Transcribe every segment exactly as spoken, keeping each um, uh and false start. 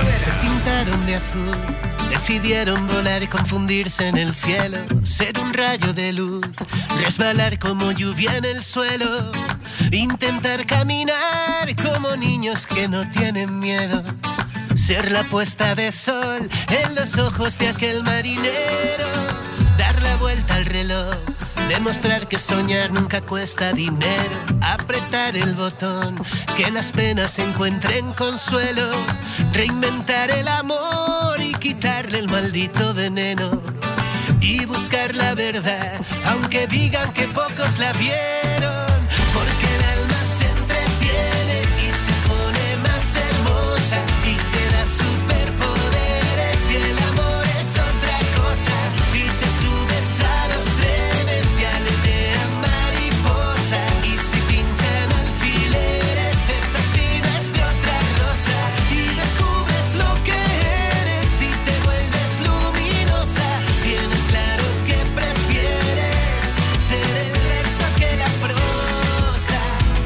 Se pintaron de azul, decidieron volar y confundirse en el cielo, ser un rayo de luz, resbalar como lluvia en el suelo, intentar caminar como niños que no tienen miedo, ser la puesta de sol en los ojos de aquel marinero, dar la vuelta al reloj, demostrar que soñar nunca cuesta dinero, apretar el botón, que las penas encuentren consuelo, reinventar el amor y quitarle el maldito veneno, y buscar la verdad, aunque digan que pocos la vieron, porque el alma se entretiene y se pone más hermosa y te da superpoderes y el amor es otra cosa y te subes a los trenes y aletean mariposa y si pinchan alfileres esas espinas de otra rosa y descubres lo que eres y te vuelves luminosa, tienes claro que prefieres ser el verso que la prosa.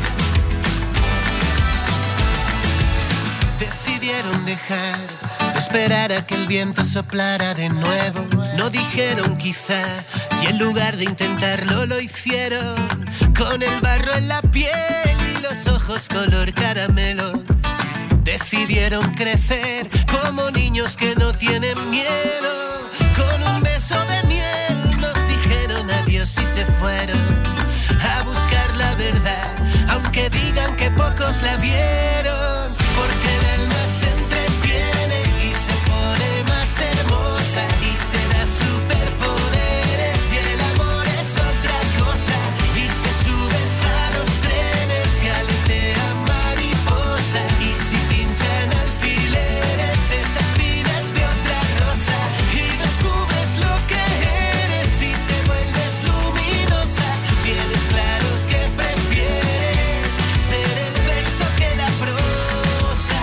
Decidieron dejar de esperar a que el viento soplara de nuevo, no dijeron quizá y en lugar de intentarlo lo hicieron, con el barro en la piel y los ojos color caramelo. Decidieron crecer como niños que no tienen miedo, con un beso de miel nos dijeron adiós y se fueron a buscar la verdad, aunque digan que pocos la vieron, porque el alma se entretiene y se pone más hermosa y te da superpoderes y el amor es otra cosa y te subes a los trenes y aletean mariposa y si pinchan alfileres esas espinas de otra rosa y descubres lo que eres y te vuelves luminosa, tienes claro que prefieres ser el verso que la prosa,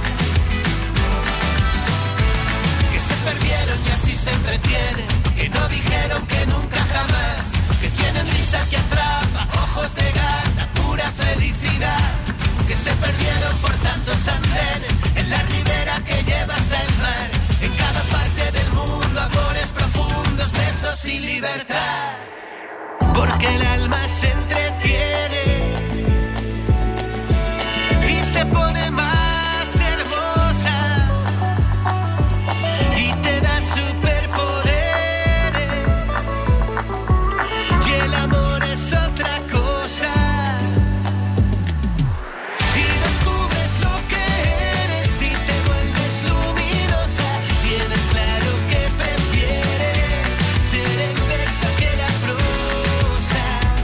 que se perdieron y así se entretienen, que no dijeron que nunca jamás, que tienen risa que atrapa, ojos de gata, pura felicidad, que se perdieron por tantos andenes, en la ribera que lleva hasta el mar, en cada parte del mundo, amores profundos, besos y libertad, porque el alma se entretiene y se pone más hermosa y te da superpoderes y el amor es otra cosa y descubres lo que eres y te vuelves luminosa, tienes claro que prefieres ser el verso que la prosa.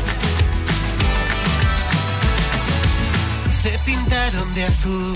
Se pintaron de azul.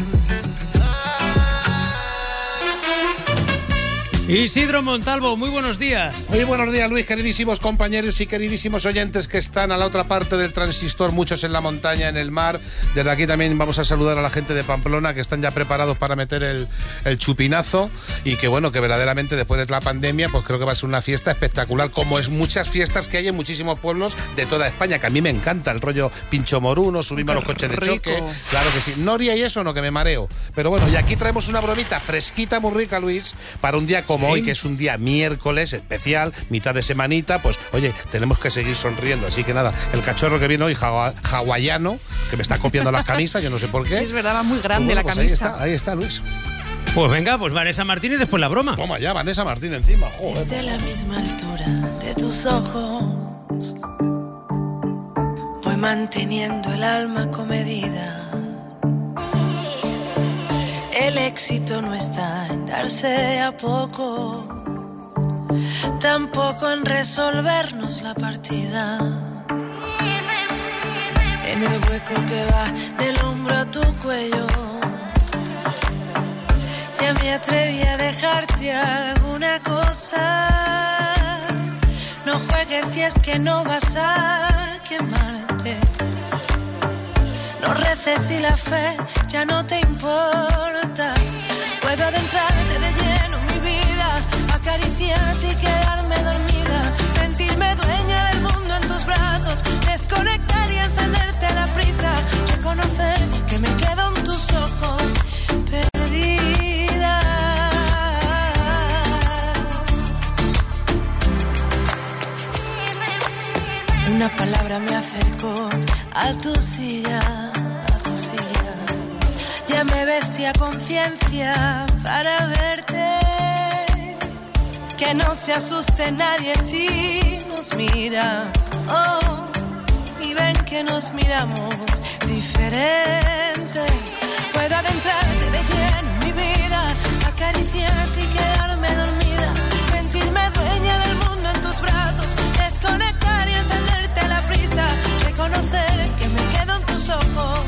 Isidro Montalvo, muy buenos días. Muy buenos días, Luis, queridísimos compañeros y queridísimos oyentes que están a la otra parte del transistor, muchos en la montaña, en el mar. Desde aquí también vamos a saludar a la gente de Pamplona que están ya preparados para meter el, el chupinazo y que bueno, que verdaderamente después de la pandemia pues creo que va a ser una fiesta espectacular, como es muchas fiestas que hay en muchísimos pueblos de toda España, que a mí me encanta el rollo pincho moruno, subimos a los coches de choque, claro que sí. Noria y eso no, que me mareo. Pero bueno, y aquí traemos una bromita fresquita, muy rica, Luis, para un día como como ¿Sí? hoy, que es un día miércoles especial, mitad de semanita, pues oye, tenemos que seguir sonriendo. Así que nada, el cachorro que viene hoy, hawa- hawaiano, que me está copiando las camisas, yo no sé por qué. Sí, es verdad, va muy grande pues bueno, la pues camisa. Ahí está, ahí está, Luis. Pues venga, pues Vanessa Martín y después la broma. Toma ya, Vanessa Martín encima, joder. Desde la misma altura de tus ojos voy manteniendo el alma comedida. El éxito no está en darse a poco, tampoco en resolvernos la partida. En el hueco que va del hombro a tu cuello, ya me atreví a dejarte alguna cosa. No juegues si es que no vas a quemarte. No reces si la fe ya no te importa. Puedo adentrarte de lleno en mi vida, acariciarte y quedarme dormida, sentirme dueña del mundo en tus brazos, desconectar y encenderte a la prisa, reconocer que me quedo en tus ojos perdida. una palabra me acercó a tu silla, a tu silla. Ya me vestí a conciencia para verte. Que no se asuste nadie si nos mira. Oh, y ven que nos miramos diferente. Puedo adentrarte de lleno en mi vida, acariciarte y quedarme dormida, sentirme dueña del mundo en tus brazos, desconectar y encenderte a la prisa, reconocer que me quedo en tus ojos,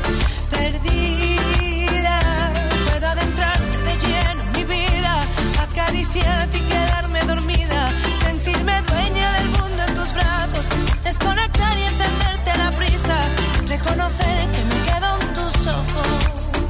perdida. Puedo adentrarte de lleno en mi vida, acariciarte y quedarme dormida, sentirme dueña del mundo en tus brazos, desconectar y encenderte a la prisa, reconocer que me quedo en tus ojos.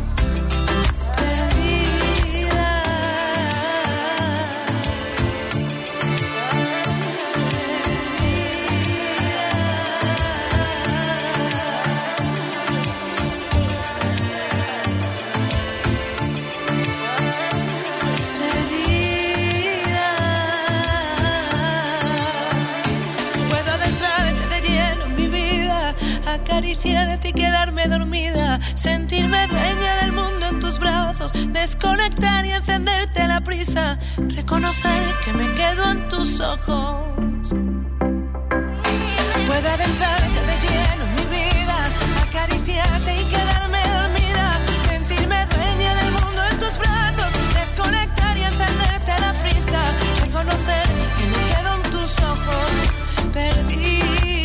Acariciarte y quedarme dormida, sentirme dueña del mundo en tus brazos, desconectar y encenderte a la prisa, reconocer que me quedo en tus ojos. Puedo adentrarte de lleno en mi vida, acariciarte y quedarme dormida, sentirme dueña del mundo en tus brazos, desconectar y encenderte a la prisa, reconocer que me quedo en tus ojos, perdida.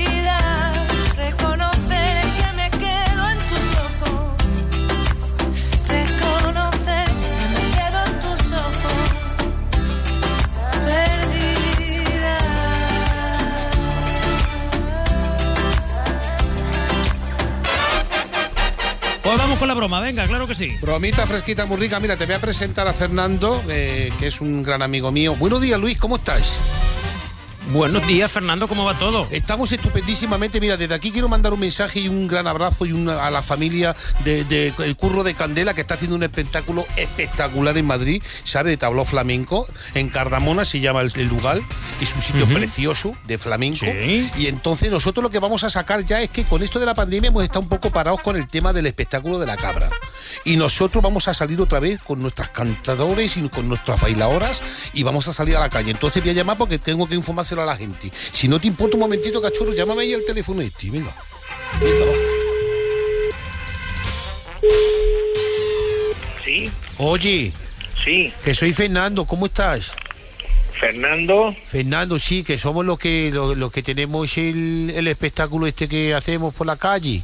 Pues vamos con la broma, venga, claro que sí. Bromita fresquita, muy rica. Mira, te voy a presentar a Fernando, eh, que es un gran amigo mío. Buenos días, Luis, ¿cómo estás? Buenos días, Fernando, ¿cómo va todo? Estamos estupendísimamente. Mira, desde aquí quiero mandar un mensaje y un gran abrazo y una, a la familia de, de el Curro de Candela, que está haciendo un espectáculo espectacular en Madrid, ¿sabe? De tablao flamenco. En Cardamona se llama el, el lugar, que es un sitio uh-huh. precioso de flamenco. ¿Sí? Y entonces nosotros lo que vamos a sacar ya es que con esto de la pandemia hemos estado un poco parados con el tema del espectáculo de la cabra. Y nosotros vamos a salir otra vez con nuestras cantadores y con nuestras bailadoras y vamos a salir a la calle. Entonces voy a llamar porque tengo que informárselo a la gente. Si no te importa un momentito, cachorro, llámame ahí al teléfono este. Venga. Venga, va. ¿Sí? Oye. Sí. Que soy Fernando, ¿cómo estás? Fernando. Fernando, sí, que somos los que los, los que tenemos el, el espectáculo este que hacemos por la calle.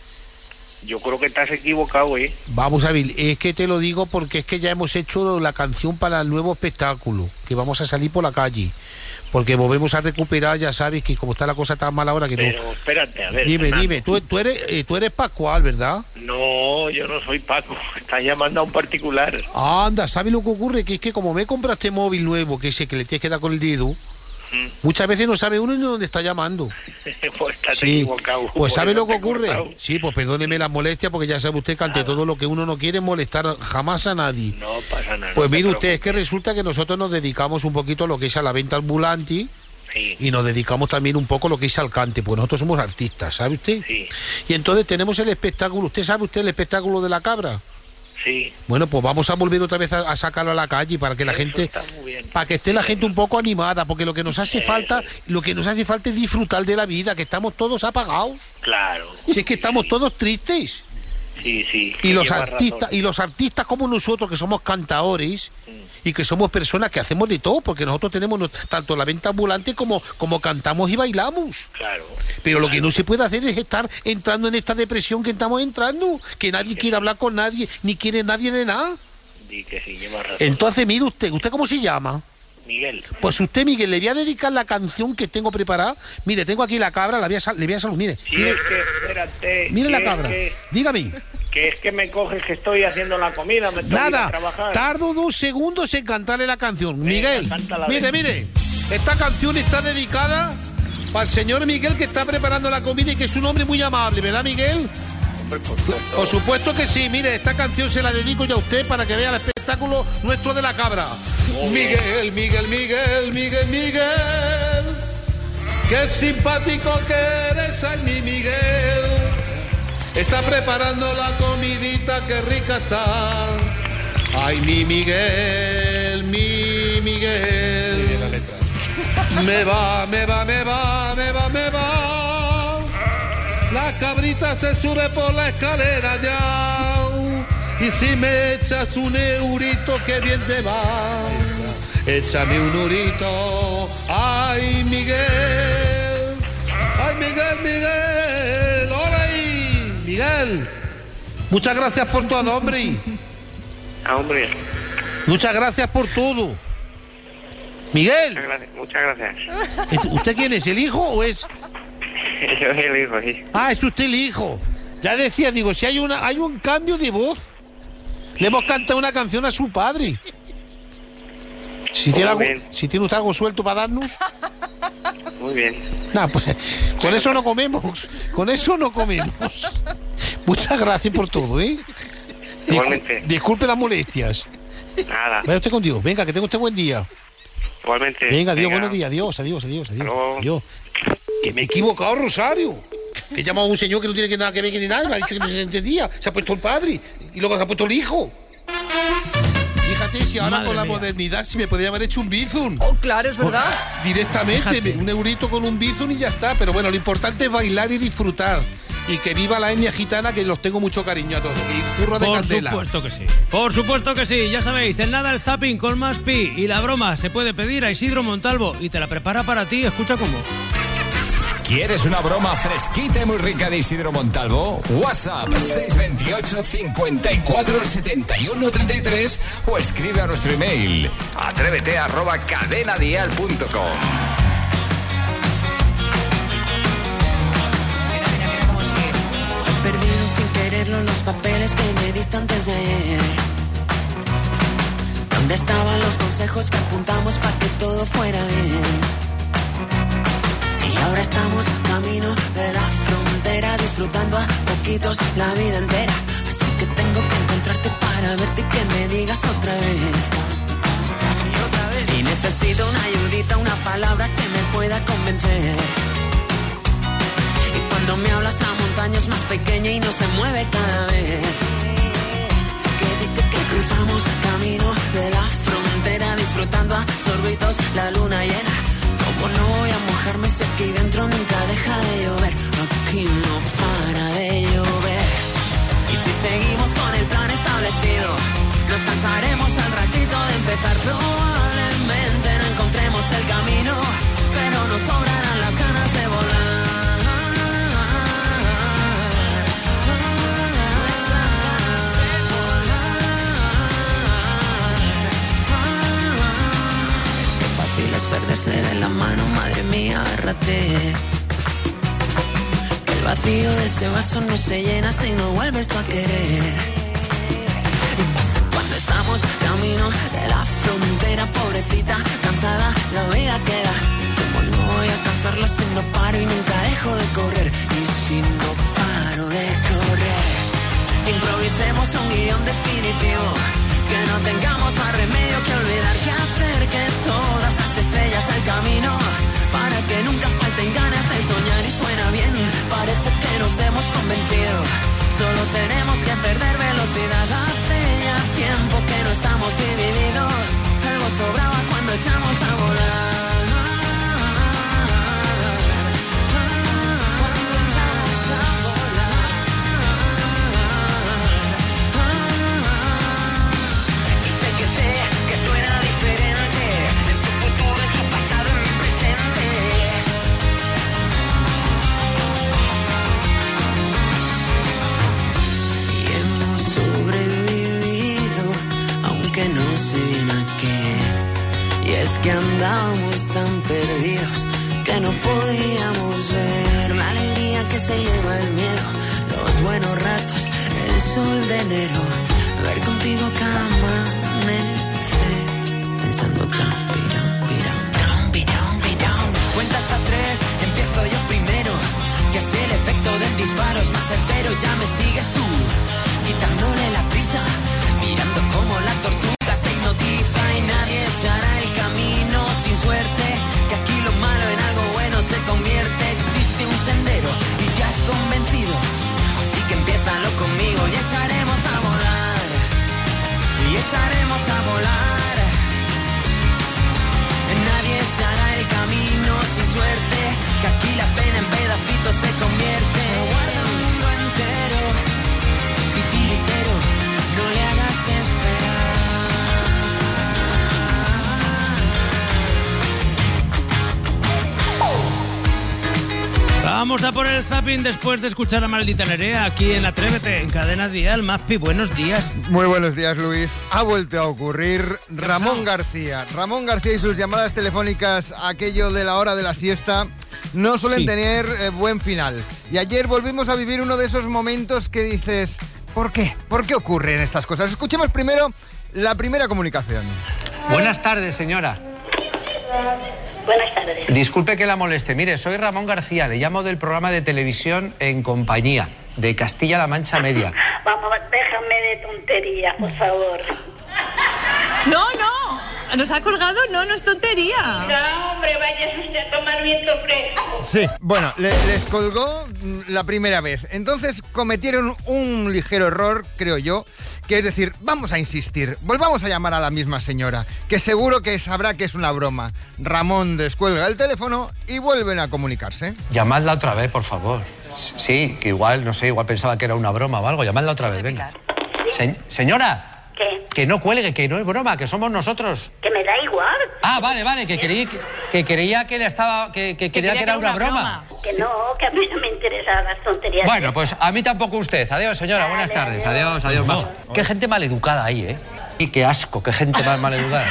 Yo creo que estás equivocado, ¿eh? Vamos a ver, es que te lo digo porque es que ya hemos hecho la canción para el nuevo espectáculo, que vamos a salir por la calle. Porque volvemos a recuperar, ya sabes que como está la cosa tan mala ahora que Pero, no... Pero espérate, a ver, Dime, Fernando. dime, tú, tú, eres, eh, tú eres Pascual, ¿verdad? No, yo no soy Paco, estás llamando a un particular. Anda, ¿sabes lo que ocurre? Que es que como me compraste móvil nuevo, que ese que le tienes que dar con el dedo, ¿Mm? muchas veces no sabe uno ni dónde está llamando. Pues estás sí. equivocado. Pues ¿sabe lo que ocurre? Cortado. Sí, pues perdóneme las molestias, porque ya sabe usted que ante todo lo que uno no quiere molestar jamás a nadie. No pasa nada. Pues no mire usted, es que resulta que nosotros nos dedicamos un poquito a lo que es a la venta ambulante. Sí. Y nos dedicamos también un poco a lo que es al cante, pues nosotros somos artistas, ¿sabe usted? Sí. Y entonces tenemos el espectáculo, ¿usted sabe usted el espectáculo de la cabra? Sí. Bueno, pues vamos a volver otra vez a, a sacarlo a la calle para que la Eso gente, está muy bien. para que esté la gente un poco animada, porque lo que nos hace Eso. falta, lo que nos hace falta es disfrutar de la vida, que estamos todos apagados. Claro. Si es que Sí, estamos sí. todos tristes. Sí, sí. Y los llevas artistas, razón. y los artistas como nosotros, que somos cantadores, Mm. y que somos personas que hacemos de todo, porque nosotros tenemos no- tanto la venta ambulante como, como cantamos y bailamos. Claro. Pero lo que Claro. no se puede hacer es estar entrando en esta depresión que estamos entrando, que nadie quiere hablar con nadie, ni quiere nadie de nada. Di que sí, llevas razón. Entonces, mire usted, ¿usted cómo se llama? Miguel. Pues usted, Miguel, le voy a dedicar la canción que tengo preparada. Mire, tengo aquí la cabra, la voy a sal- le voy a saludar. Mire, Sí, mire, es que, espérate. mire que la es cabra. Que, Dígame. que es que me coges que estoy haciendo la comida, me tengo que ir a Nada, trabajar. tardo dos segundos en cantarle la canción. Venga, Miguel, cántala, mire, venga. mire, esta canción está dedicada para el señor Miguel, que está preparando la comida y que es un hombre muy amable, ¿verdad, Miguel? Hombre, por supuesto. Por supuesto que sí, mire, esta canción se la dedico yo a usted para que vea el espectáculo nuestro de la cabra. Muy bien. Miguel, Miguel, Miguel, Miguel, Miguel. Qué simpático que eres, ay mi Miguel. Está preparando la comidita, qué rica está. Ay mi Miguel, mi Miguel. Muy bien la letra. Me va, me va, me va, me va, me va. La cabrita se sube por la escalera ya. Y si me echas un eurito, qué bien te va. Échame un eurito. Ay, Miguel. Ay, Miguel, Miguel. ¡Hola ahí! Miguel. Muchas gracias por todo, hombre. Ah, hombre. Muchas gracias por todo. Miguel. Muchas gracias. Muchas gracias. ¿Usted quién es? ¿El hijo o es...? Yo soy el hijo, sí. Ah, es usted el hijo. Ya decía, digo, si hay una hay un cambio de voz. Le hemos cantado una canción a su padre. Si tiene, algo, si tiene usted algo suelto para darnos. Muy bien. Nah, pues, con eso no comemos. Con eso no comemos. Muchas gracias por todo, ¿eh? Igualmente. Discul disculpe las molestias. Nada. Vaya usted con Dios. Venga, que tenga usted buen día. Igualmente. Venga, adiós, buenos días. Adiós, adiós, adiós, adiós. Adiós. Que me he equivocado, Rosario. Que he llamado a un señor que no tiene que nada que ver ni nada. Me ha dicho que no se entendía. Se ha puesto el padre y luego se ha puesto el hijo. Fíjate, si ahora Madre con la mía. modernidad si me podía haber hecho un bizum. Oh, claro, es verdad. Oh, directamente, Fíjate. un eurito con un bizum y ya está. Pero bueno, lo importante es bailar y disfrutar. Y que viva la etnia gitana, que los tengo mucho cariño a todos. Y curro de Por candela. Por supuesto que sí. Por supuesto que sí. Ya sabéis, en nada el zapping con más pi. Y la broma se puede pedir a Isidro Montalvo. Y te la prepara para ti. Escucha cómo. ¿Quieres una broma fresquita y muy rica de Isidro Montalvo? WhatsApp seis dos ocho, cincuenta y cuatro, setenta y uno, treinta y tres o escribe a nuestro email atrévete arroba cadenadial punto com. He perdido sin quererlo los papeles que me diste antes de ayer. ¿Dónde estaban los consejos que apuntamos para que todo fuera bien? Y ahora estamos camino de la frontera, disfrutando a poquitos la vida entera. Así que tengo que encontrarte para verte y que me digas otra vez. Y necesito una ayudita, una palabra que me pueda convencer. Y cuando me hablas la montaña es más pequeña y no se mueve cada vez. Que cruzamos camino de la frontera, disfrutando a sorbitos la luna llena. Como no voy a mojarme si aquí dentro nunca deja de llover. Aquí no para de llover. Y si seguimos con el plan establecido, nos cansaremos al ratito de empezar. Probablemente no encontremos el camino, pero nos sobrarán las ganas de volar. Es perderse de la mano, madre mía, agárrate. Que el vacío de ese vaso no se llena si no vuelves tú a querer. Y pasa cuando estamos camino de la frontera, pobrecita, cansada, la vida queda. Como no voy a cansarla si no paro y nunca dejo de correr. Y si no paro de correr, improvisemos un guión definitivo. Que no tengamos más remedio que olvidar que hacer que todas las estrellas al camino, para que nunca falten ganas de soñar. Y suena bien, parece que nos hemos convencido. Solo tenemos que perder velocidad. Hace ya tiempo que no estamos divididos. Algo sobraba cuando echamos a volar. Que andábamos tan perdidos que no podíamos ver la alegría que se lleva el miedo, los buenos ratos, el sol de enero, ver contigo cada amanecer, pensando tan pirán, pirán, pirán, pirán, pirán. Cuenta hasta tres, empiezo yo primero, que así el efecto del disparo es más certero. Ya me sigues tú, quitándole la prisa, mirando como la tortuga te hipnotiza y nadie se hará el camino sin suerte, que aquí lo malo en algo bueno se convierte. echaremos a volar. Nadie se hará el camino sin suerte, que aquí la pena en pedacitos se convierte. Guarda un mundo entero, titiritero, no le hagas esperar. Vamos a por el zapping después de escuchar a Maldita Nerea aquí en Atrévete, en Cadena Dial. Maspi, buenos días. Muy buenos días, Luis. Ha vuelto a ocurrir. Ramón García. Ramón García y sus llamadas telefónicas, aquello de la hora de la siesta, no suelen Sí. tener eh, buen final. Y ayer volvimos a vivir uno de esos momentos que dices, ¿por qué? ¿Por qué ocurren estas cosas? Escuchemos primero la primera comunicación. Buenas tardes, señora. Buenas tardes. Disculpe que la moleste. Mire, soy Ramón García, le llamo del programa de televisión En Compañía, de Castilla-La Mancha Media. Vamos, déjame de tonterías, por favor. No, no. ¿Nos ha colgado? No, no es tontería. No, hombre, vaya usted a tomar viento fresco. Sí, bueno, le- les colgó mm, la primera vez. Entonces cometieron un ligero error, creo yo, que es decir, vamos a insistir, volvamos a llamar a la misma señora, que seguro que sabrá que es una broma. Ramón descuelga el teléfono y vuelven a comunicarse. Llamadla otra vez, por favor. Sí, que igual, no sé, igual pensaba que era una broma o algo. Llamadla otra vez, venga. Se- señora, ¿Qué? que no cuelgue, que no es broma, que somos nosotros. Que me da igual. Ah, vale, vale, que creí que, que creía que le estaba, que, que creía que era una broma. Que no, que a mí no me interesan las tonterías. Bueno, pues a mí tampoco usted. Adiós, señora, buenas Vale, tardes. adiós. Adiós, adiós. Majo. Qué gente maleducada ahí, ¿eh? Y qué asco, qué gente más maleducada.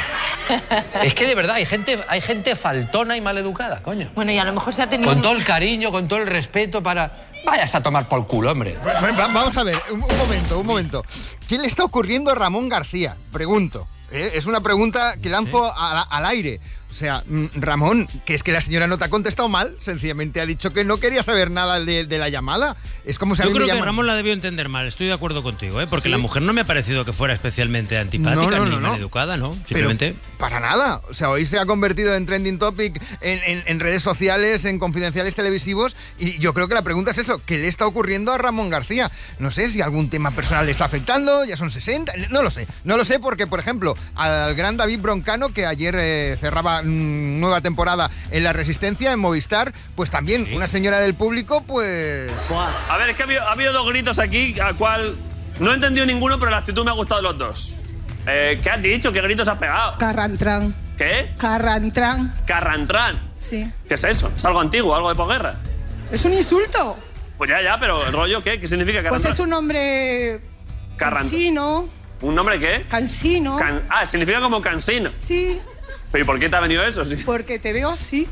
Es que de verdad hay gente, hay gente faltona y maleducada, coño. Bueno, y a lo mejor se ha tenido... Con todo el cariño, con todo el respeto para... Vayas a tomar por culo, hombre. Bueno, va- vamos a ver, un, un momento, un momento. ¿Qué le está ocurriendo a Ramón García? Pregunto. ¿eh? Es una pregunta que lanzo a- al aire. O sea, mm, Ramón, que es que la señora no te ha contestado mal, sencillamente ha dicho que no quería saber nada de, de la llamada. Es como si a Yo mí me creo que llaman- Ramón la debió entender mal, estoy de acuerdo contigo, ¿eh? Porque ¿Sí? la mujer no me ha parecido que fuera especialmente antipática No, no, ni no, no. maleducada, ¿no? Pero Simplemente... para nada. O sea, hoy se ha convertido en trending topic en, en- en redes sociales, en confidenciales televisivos. Y yo creo que la pregunta es eso: ¿qué le está ocurriendo a Ramón García? No sé si algún tema personal le está afectando, ya son sesenta. No lo sé. No lo sé porque, por ejemplo, al gran David Broncano, que ayer eh, cerraba mm, nueva temporada en La Resistencia, en Movistar, pues también una señora del público, pues... A ver, es que ha habido, ha habido dos gritos aquí, al cual no he entendido ninguno, pero la actitud me ha gustado de los dos. Eh, ¿Qué has dicho? ¿Qué gritos has pegado? Carrantrán. ¿Qué? Carrantrán. Carrantrán. Sí. ¿Qué es eso? ¿Es algo antiguo, algo de posguerra? ¿Es un insulto? Pues ya, ya, pero ¿el rollo qué? ¿Qué significa Pues Carrantrán? es un nombre Carran- cansino. ¿Un nombre qué? Cansino. Can- ah, significa como cansino. Sí, ¿Pero y por qué te ha venido eso? Sí. porque te veo así.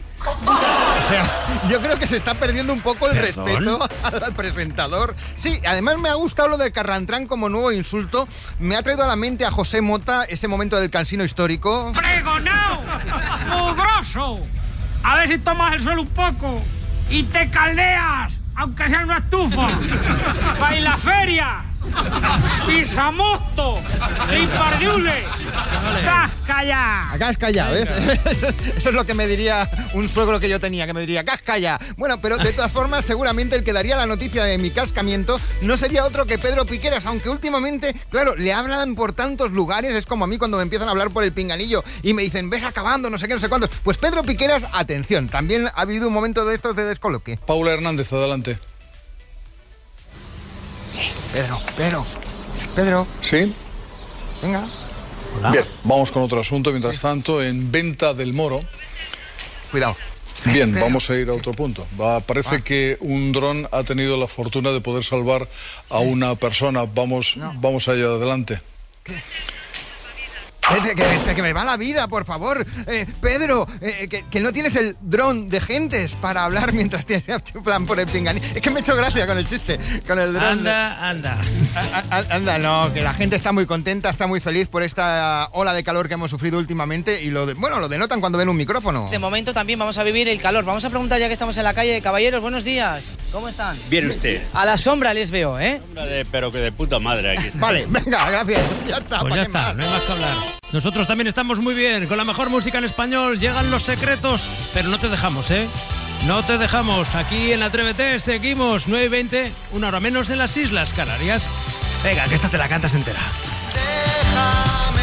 O sea, yo creo que se está perdiendo un poco el ¿Perdón? respeto al presentador. Sí, además me ha gustado lo de Carrantrán como nuevo insulto. Me ha traído a la mente a José Mota ese momento del cansino histórico. ¡Pregonao! ¡Mugroso! A ver si tomas el suelo un poco y te caldeas, aunque sea en una estufa. ¡Baila feria! ¡Pisamosto! ¡Impardible! ¡Cascalla! Cascalla, ¿ves? Eso, eso es lo que me diría un suegro que yo tenía, que me diría cascalla. Bueno, pero de todas formas, seguramente el que daría la noticia de mi cascamiento no sería otro que Pedro Piqueras, aunque últimamente, claro, le hablan por tantos lugares, es como a mí cuando me empiezan a hablar por el pinganillo y me dicen, ves acabando, no sé qué, no sé cuántos. Pues Pedro Piqueras, atención, también ha habido un momento de estos de descoloque. Paula Hernández, adelante. Pedro, Pedro, Pedro. ¿Sí? Venga. Bien, vamos con otro asunto. Mientras tanto, en Venta del Moro. Cuidado. Bien, Pedro, vamos a ir a otro punto. Va, parece Ah. que un dron ha tenido la fortuna de poder salvar a una persona. Vamos, vamos allá adelante. Que, que- que me va la vida, por favor. Eh, Pedro, eh, que, que no tienes el dron de gentes para hablar mientras te chuflan por el pinganillo. Es que me he hecho gracia con el chiste, con el dron. Anda, anda. A- a- Anda, no, que la gente está muy contenta, está muy feliz por esta ola de calor que hemos sufrido últimamente y lo de, bueno, lo denotan cuando ven un micrófono. De momento también vamos a vivir el calor. Vamos a preguntar ya que estamos en la calle. Caballeros, buenos días. ¿Cómo están? Bien usted. A la sombra les veo, ¿eh? Sombra de- pero que de puta madre aquí. Vale, venga, gracias. Ya está. Pues ¿para ya qué está, más? no hay más que hablar. Nosotros también estamos muy bien, con la mejor música en español, llegan los secretos, pero no te dejamos, ¿eh? No te dejamos, aquí en Atrévete seguimos, nueve y veinte, una hora menos en las Islas Canarias. Venga, que esta te la cantas entera. Déjame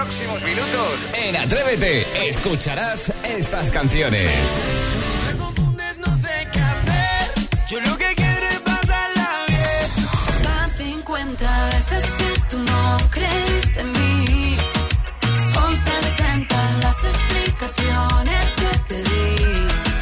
próximos minutos, en Atrévete, escucharás estas canciones. Me confundes, no sé qué hacer. Yo lo que quiero es pasarla bien. Van cincuenta veces que tú no crees en mí. Son sesenta las explicaciones que te di.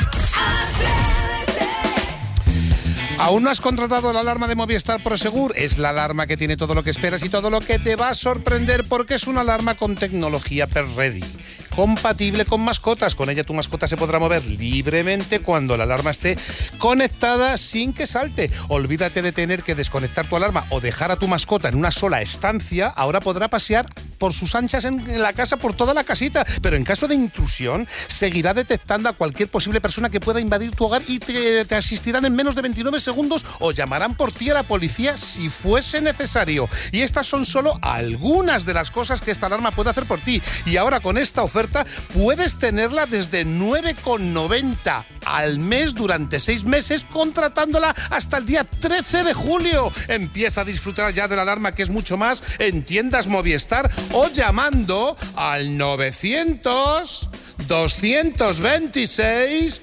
¿Aún no has contratado la alarma de Movistar Prosegur? Es la alarma que tiene todo lo que esperas y todo lo que te va a sorprender, porque es una alarma con tecnología Pet Ready, compatible con mascotas. Con ella tu mascota se podrá mover libremente cuando la alarma esté conectada sin que salte. Olvídate de tener que desconectar tu alarma o dejar a tu mascota en una sola estancia. Ahora podrá pasear por sus anchas en la casa, por toda la casita, pero en caso de intrusión seguirá detectando a cualquier posible persona que pueda invadir tu hogar y te, te asistirán en menos de veintinueve segundos o llamarán por ti a la policía si fuese necesario. Y estas son solo algunas de las cosas que esta alarma puede hacer por ti. Y ahora con esta oferta puedes tenerla desde nueve con noventa al mes durante seis meses, contratándola hasta el día trece de julio. Empieza a disfrutar ya de la alarma, que es mucho más, en tiendas Movistar o llamando al novecientos, doscientos veintiséis,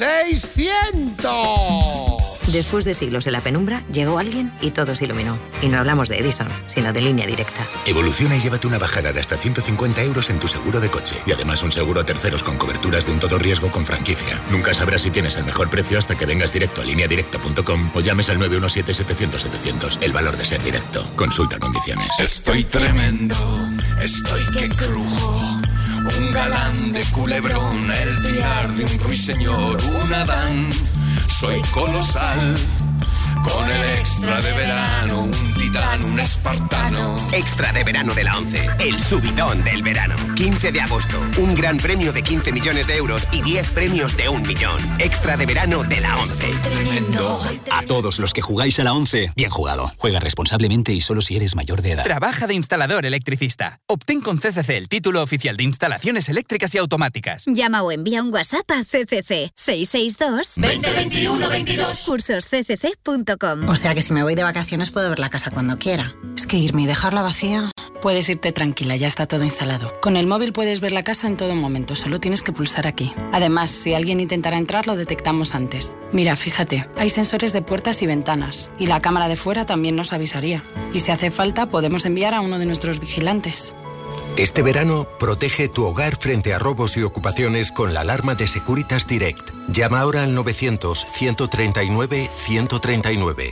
seiscientos. Después de siglos en la penumbra, llegó alguien y todo se iluminó. Y no hablamos de Edison, sino de Línea Directa. Evoluciona y llévate una bajada de hasta ciento cincuenta euros en tu seguro de coche. Y además un seguro a terceros con coberturas de un todo riesgo con franquicia. Nunca sabrás si tienes el mejor precio hasta que vengas directo a línea directa punto com o llames al nueve uno siete, setecientos, setecientos. El valor de ser directo. Consulta condiciones. Estoy tremendo, estoy que crujo. Un galán de Culebrón, el piar de un ruiseñor, un Adán. Soy colosal, con el extra de verano, un titán, un espartano. Extra de verano de la ONCE, el subidón del verano. quince de agosto, un gran premio de quince millones de euros y diez premios de un millón. Extra de verano de la ONCE. Tremendo. A todos los que jugáis a la ONCE, bien jugado. Juega responsablemente y solo si eres mayor de edad. Trabaja de instalador electricista. Obtén con C C C el título oficial de instalaciones eléctricas y automáticas. Llama o envía un WhatsApp a C C C seis seis dos, veinte veintiuno veintidós. cursos c c c punto com. O sea que si me voy de vacaciones puedo ver la casa cuando quiera. Es que irme y dejarla vacía... Puedes irte tranquila, ya está todo instalado. Con el móvil puedes ver la casa en todo momento, solo tienes que pulsar aquí. Además, si alguien intentara entrar, lo detectamos antes. Mira, fíjate, hay sensores de puertas y ventanas, y la cámara de fuera también nos avisaría. Y si hace falta, podemos enviar a uno de nuestros vigilantes. Este verano, protege tu hogar frente a robos y ocupaciones con la alarma de Securitas Direct. Llama ahora al novecientos, ciento treinta y nueve, ciento treinta y nueve.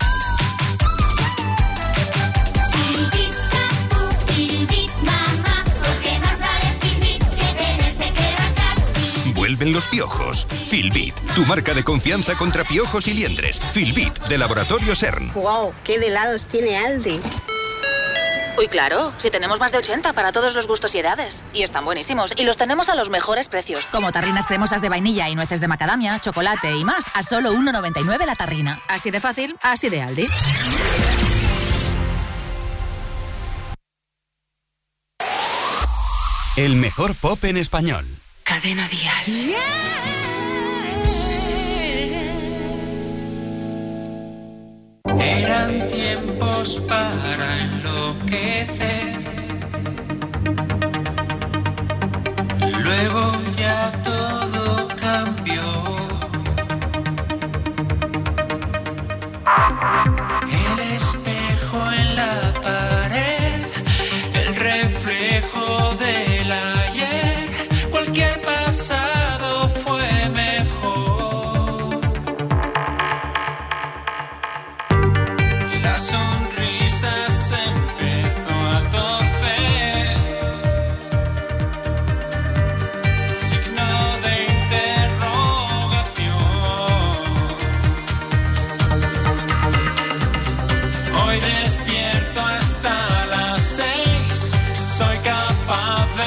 Vuelven los piojos. Filbit, tu marca de confianza contra piojos y liendres. Filbit, de Laboratorio CERN. ¡Wow! ¡Qué de helados tiene Aldi! Uy, claro, si tenemos más de ochenta para todos los gustos y edades. Y están buenísimos. Y los tenemos a los mejores precios. Como tarrinas cremosas de vainilla y nueces de macadamia, chocolate y más, a solo uno noventa y nueve la tarrina. Así de fácil, así de Aldi. El mejor pop en español. Cadena Dial. Eran tiempos para enloquecer. Luego ya todo cambió. El espejo en la pared, el reflejo del ayer. Cualquier pasado fue mejor. La sonrisa se empezó a torcer. Signo de interrogación. Hoy despierto hasta las seis. Soy capaz de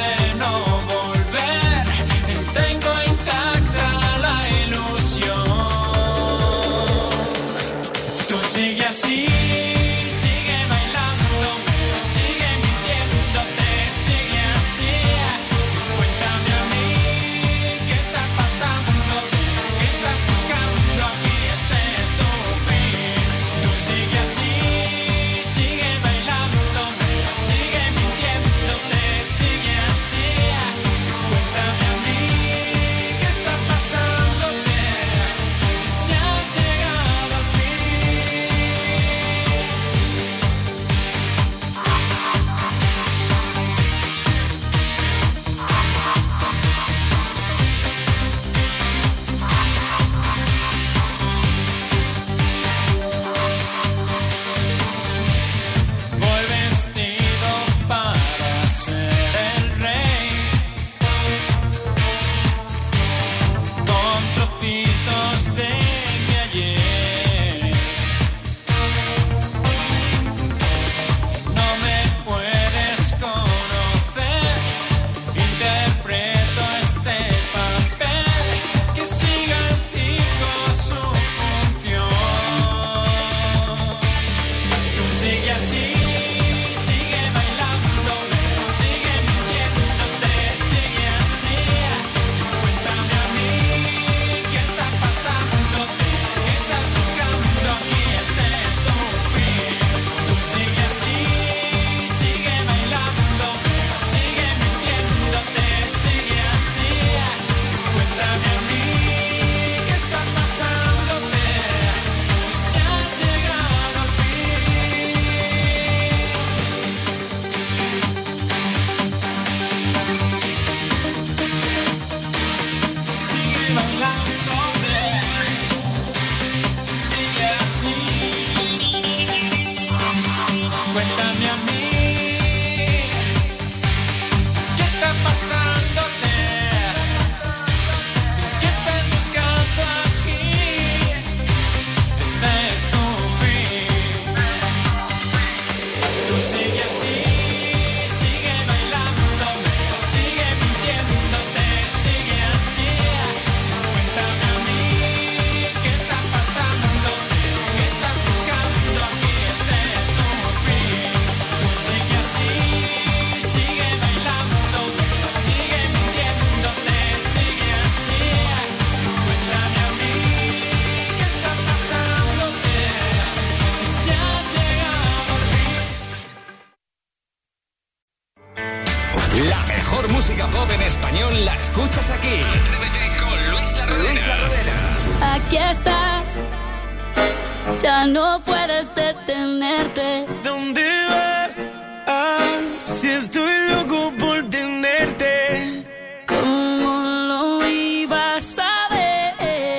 La mejor música pop en español la escuchas aquí. Atrévete con Luis La Rodera. Aquí estás, ya no puedes detenerte. ¿Dónde vas? Ah, si estoy loco por tenerte. ¿Cómo lo ibas a ver?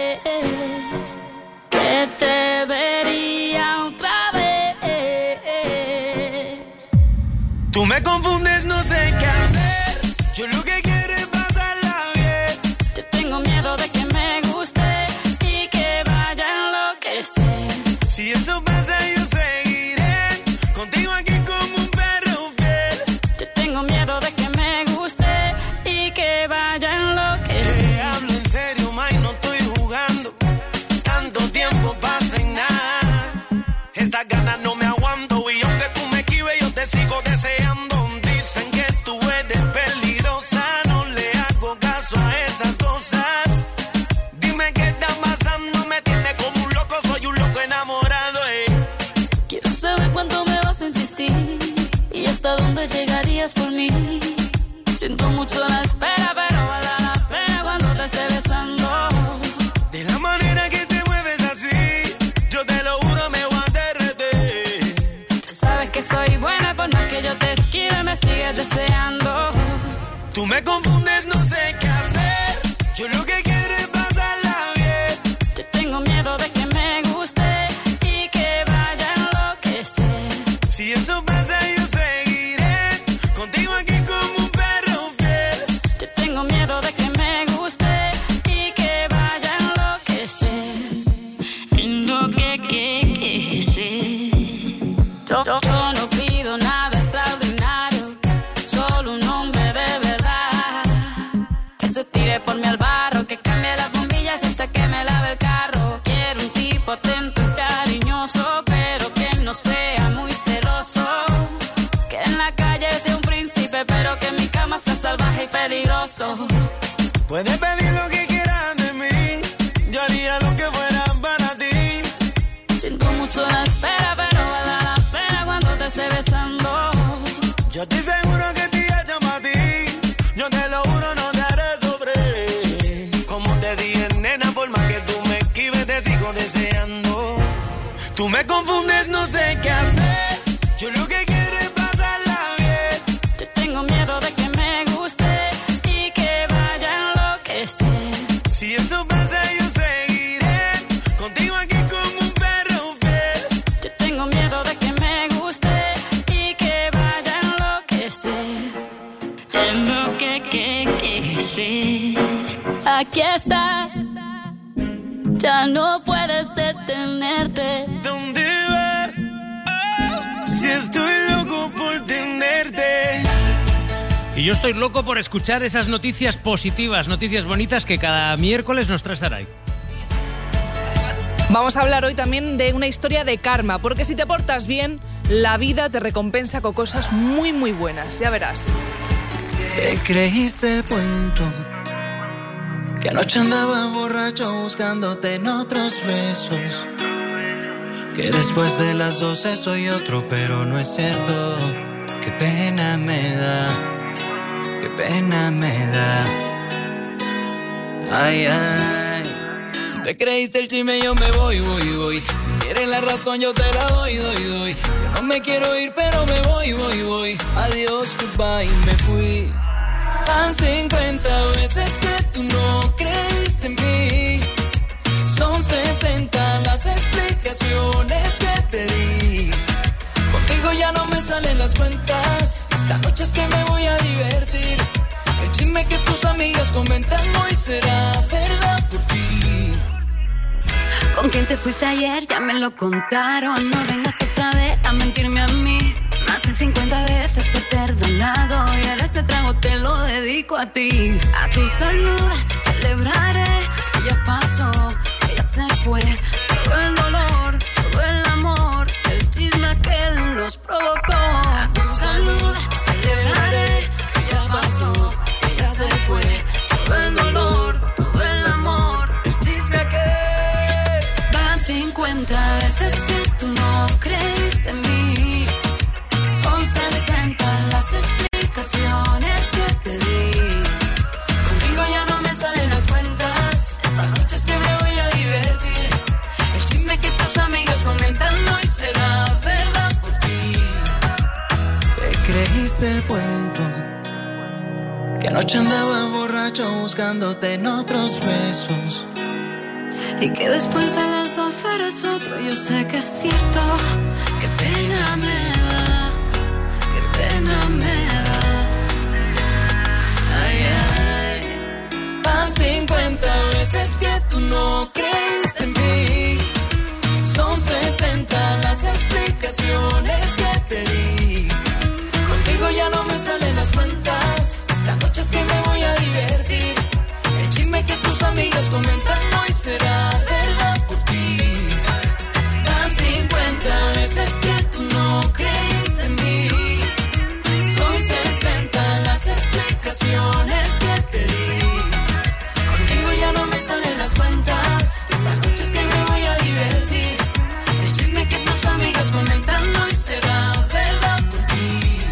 Que te vería otra vez. Tú me confundes, no sé qué hacer. Yo lo que quiero es pasarla bien. Yo tengo miedo de que me guste y que vaya a enloquecer. Si eso pasa, yo seguiré contigo aquí como un perro fiel. Yo tengo miedo de que me guste y que vaya a enloquecer. Te hablo en serio, ma, y no estoy jugando. Tanto tiempo pasa y nada. Estas ganas no me aguanto y aunque tú me esquives, yo te sigo deseando. Dicen que tú eres peligrosa, no le hago caso a esas cosas. Dime qué está pasando, me tiene como un loco, soy un loco enamorado, eh. Quiero saber cuánto me vas a insistir y hasta dónde llegarías por mí. Siento mucho la espera, pero vale la pena cuando te esté besando. De la manera que te mueves así, yo te lo juro, me voy a derretir. Tú sabes que soy buena, por más que yo te esquive, me sigues deseando. Tú me confundes, no sé qué hacer. Yo lo que quiero es pasarla bien. Yo tengo miedo de que me guste y que vaya a enloquecer. Si eso pasa, yo seguiré contigo aquí como un perro fiel. Yo tengo miedo de que me guste y que vaya a enloquecer. Enloquecer. Yo, yo, yo no pido nada extraordinario, solo un hombre de verdad. Que se tire por mí al barro, que cambie las bombillas hasta que me lave el carro. Quiero un tipo atento y cariñoso, pero que no sea muy celoso. Que en la calle sea un príncipe, pero que en mi cama sea salvaje y peligroso. Puedes pedir lo que quieras de mí, yo haría lo que fuera para ti. Siento mucho la espera, pero vale la pena cuando te esté besando. Yo estoy seguro que te hecho para ti, yo te lo juro, no te haré sobre. Como te dije, nena, por más que tú me esquives, te sigo deseando. Tú me confundes, no sé qué hacer. Yo lo que quiero es pasarla bien. Yo tengo miedo de que me guste y que vaya a enloquecer. Si eso pasa, yo seguiré contigo aquí como un perro fiel. Yo tengo miedo de que me guste y que vaya a enloquecer. Enloquecer. Aquí estás, ya no puedes detenerte. ¿Dónde vas? Si estoy loco por tenerte. Y yo estoy loco por escuchar esas noticias positivas, noticias bonitas que cada miércoles nos trae Saray. Vamos a hablar hoy también de una historia de karma, porque si te portas bien, la vida te recompensa con cosas muy, muy buenas. Ya verás. ¿Te creíste el cuento? Que anoche andaba borracho buscándote en otros besos. Que después de las doce soy otro, pero no es cierto. Qué pena me da, qué pena me da. Ay, ay. Te creíste el chisme, yo me voy, voy, voy. Si quieres la razón, yo te la doy, doy, doy. Yo no me quiero ir, pero me voy, voy, voy. Adiós, goodbye, me fui. Van cincuenta veces que tú no creíste en mí. Son sesenta las explicaciones que te di. Contigo ya no me salen las cuentas. Esta noche es que me voy a divertir. El chisme que tus amigas comentan hoy será verdad por ti. ¿Con quién te fuiste ayer? Ya me lo contaron. No vengas otra vez a mentirme a mí. Más de cincuenta veces te he perdonado y ahora este trago te lo dedico a ti. A tu salud celebraré que ya pasó, que ya se fue. Todo el dolor, todo el amor, el chisme que él nos provocó. A tu salud celebraré que ya pasó, que ya se fue. Todo el dolor, todo el amor, el chisme aquel. Van cincuenta veces que tú no creíste en mí. Son sesenta las explicaciones que creíste el cuento, que anoche andaba borracho buscándote en otros besos, y que después de las doce eres otro. Yo sé que es cierto. Qué pena me da, qué pena me da. Ay, ay. Van cincuenta veces que tú no creíste en mí. Son sesenta las explicaciones que te di. Contigo ya no me salen las cuentas. Esta noche es que me voy a divertir. El chisme que tus amigas comentan hoy será verdad por ti. Van cincuenta veces que tú no creíste en mí. Son sesenta las explicaciones que te di. Contigo ya no me salen las cuentas. Esta noche es que me voy a divertir. El chisme que tus amigas comentan hoy será verdad por ti.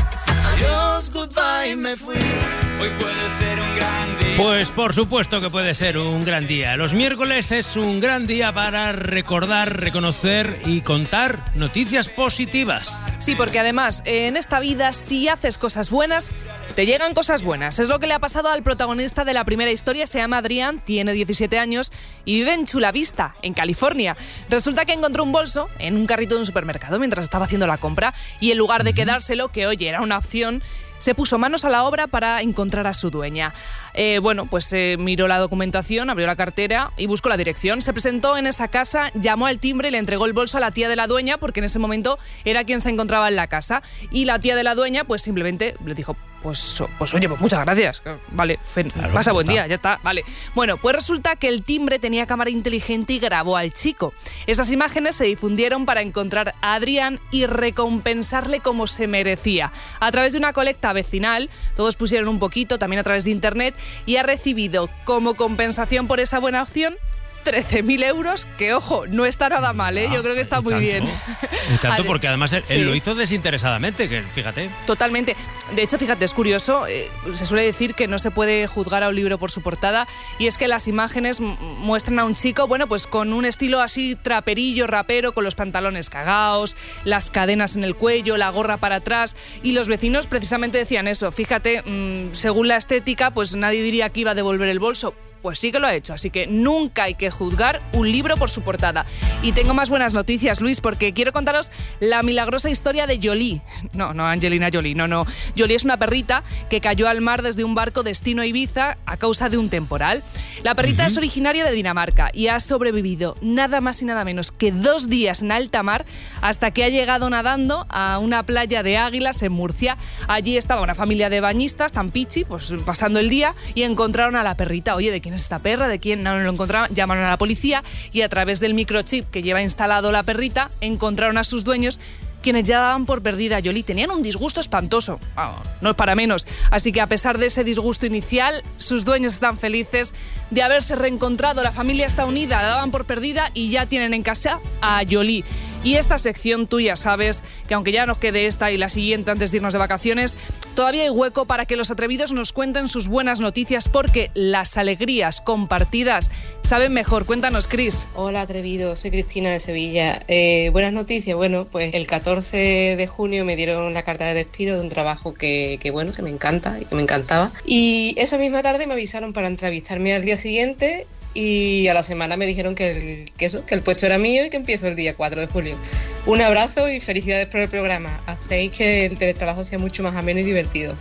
Adiós, goodbye, me fui. Hoy puede ser un gran día. Pues por supuesto que puede ser un gran día. Los miércoles es un gran día para recordar, reconocer y contar noticias positivas. Sí, porque además en esta vida si haces cosas buenas, te llegan cosas buenas. Es lo que le ha pasado al protagonista de la primera historia. Se llama Adrián, tiene diecisiete años y vive en Chula Vista, en California. Resulta que encontró un bolso en un carrito de un supermercado mientras estaba haciendo la compra y en lugar de quedárselo, que oye, era una opción, se puso manos a la obra para encontrar a su dueña. Eh, bueno, pues eh, miró la documentación, abrió la cartera y buscó la dirección. Se presentó en esa casa, llamó al timbre y le entregó el bolso a la tía de la dueña, porque en ese momento era quien se encontraba en la casa. Y la tía de la dueña pues simplemente le dijo: Pues, pues oye, pues muchas gracias. Vale, fen, claro, pasa buen día, ya está, vale. Bueno, pues resulta que el timbre tenía cámara inteligente y grabó al chico. Esas imágenes se difundieron para encontrar a Adrián y recompensarle como se merecía. A través de una colecta vecinal, todos pusieron un poquito, también a través de internet, y ha recibido como compensación por esa buena acción trece mil euros, que ojo, no está nada mal, ¿eh? Yo creo que está muy tanto, bien. Y tanto porque además él, sí. él lo hizo desinteresadamente, que fíjate. Totalmente. De hecho, fíjate, es curioso, eh, se suele decir que no se puede juzgar a un libro por su portada, y es que las imágenes muestran a un chico, bueno, pues con un estilo así traperillo, rapero, con los pantalones cagaos, las cadenas en el cuello, la gorra para atrás, y los vecinos precisamente decían eso. Fíjate, mmm, según la estética, pues nadie diría que iba a devolver el bolso. Pues sí que lo ha hecho, así que nunca hay que juzgar un libro por su portada. Y tengo más buenas noticias, Luis, porque quiero contaros la milagrosa historia de Jolie. No, no Angelina Jolie, no, no. Jolie es una perrita que cayó al mar desde un barco destino Ibiza a causa de un temporal. La perrita uh-huh. es originaria de Dinamarca y ha sobrevivido nada más y nada menos que dos días en alta mar hasta que ha llegado nadando a una playa de Águilas en Murcia. Allí estaba una familia de bañistas, tan pichi, pues pasando el día, y encontraron a la perrita. Oye, ¿de quién es esta perra? ¿De quién? No lo encontraban. Llamaron a la policía y a través del microchip que lleva instalado la perrita encontraron a sus dueños, quienes ya daban por perdida a Jolie. Tenían un disgusto espantoso, oh, no es para menos. Así que a pesar de ese disgusto inicial, sus dueños están felices de haberse reencontrado. La familia está unida, la daban por perdida y ya tienen en casa a Jolie. Y esta sección, tú ya sabes que aunque ya nos quede esta y la siguiente antes de irnos de vacaciones, todavía hay hueco para que los atrevidos nos cuenten sus buenas noticias, porque las alegrías compartidas saben mejor. Cuéntanos, Cris. Hola, atrevidos, soy Cristina de Sevilla. Eh, buenas noticias, bueno, pues el catorce de junio me dieron la carta de despido de un trabajo que, que bueno, que me encanta y que me encantaba. Y esa misma tarde me avisaron para entrevistarme al día siguiente. Y a la semana me dijeron que el, que eso, que el puesto era mío y que empiezo el día cuatro de julio. Un abrazo y felicidades por el programa. Hacéis que el teletrabajo sea mucho más ameno y divertido.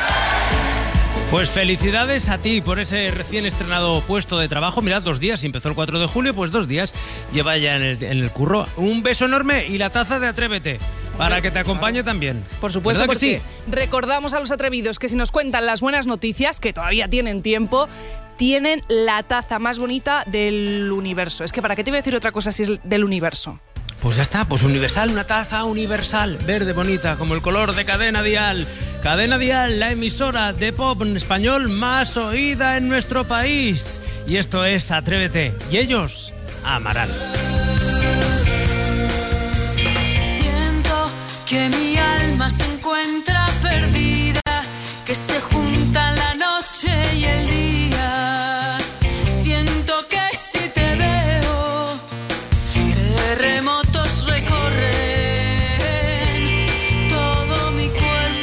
Pues felicidades a ti por ese recién estrenado puesto de trabajo. Mirad, dos días, empezó el cuatro de julio, pues dos días lleva ya en el, en el curro. Un beso enorme y la taza de Atrévete para que te acompañe también. Por supuesto, porque sí? recordamos a los atrevidos que si nos cuentan las buenas noticias, que todavía tienen tiempo, tienen la taza más bonita del universo. Es que ¿para qué te voy a decir otra cosa si es del universo? Pues ya está, pues universal, una taza universal, verde bonita, como el color de Cadena Dial. Cadena Dial, la emisora de pop en español más oída en nuestro país. Y esto es Atrévete, y ellos amarán. Siento que mi alma se encuentra perdida, que se juntan la noche y el día. Siento que si te veo, terremotos recorren todo mi cuerpo.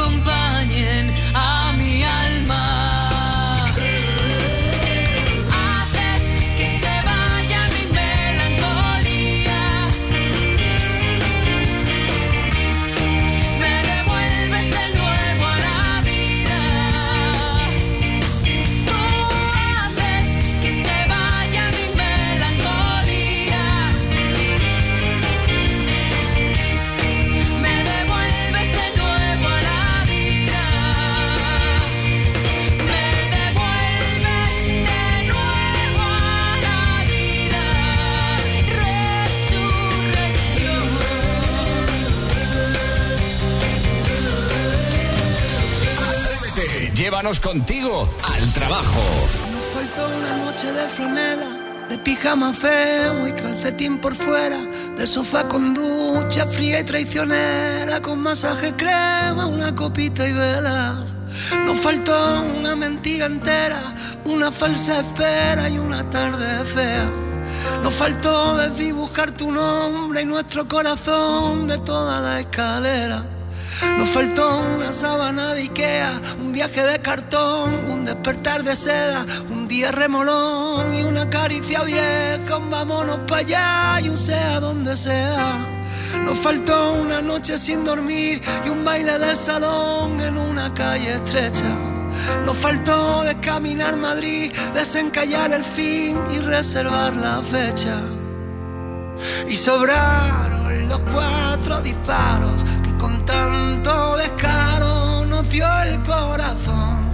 acompañen a mi alma. Llévanos contigo al trabajo. Nos faltó una noche de franela, de pijama feo y calcetín por fuera, de sofá con ducha fría y traicionera, con masaje crema, una copita y velas. Nos faltó una mentira entera, una falsa espera y una tarde fea. Nos faltó desdibujar tu nombre y nuestro corazón de toda la escalera. Nos faltó una sábana de Ikea, un viaje de cartón, un despertar de seda, un día remolón y una caricia vieja, un vámonos pa' allá y un sea donde sea. Nos faltó una noche sin dormir y un baile de salón en una calle estrecha. Nos faltó descaminar Madrid, desencallar el fin y reservar la fecha. Y sobraron los cuatro disparos que con tanto descaro nos dio el corazón.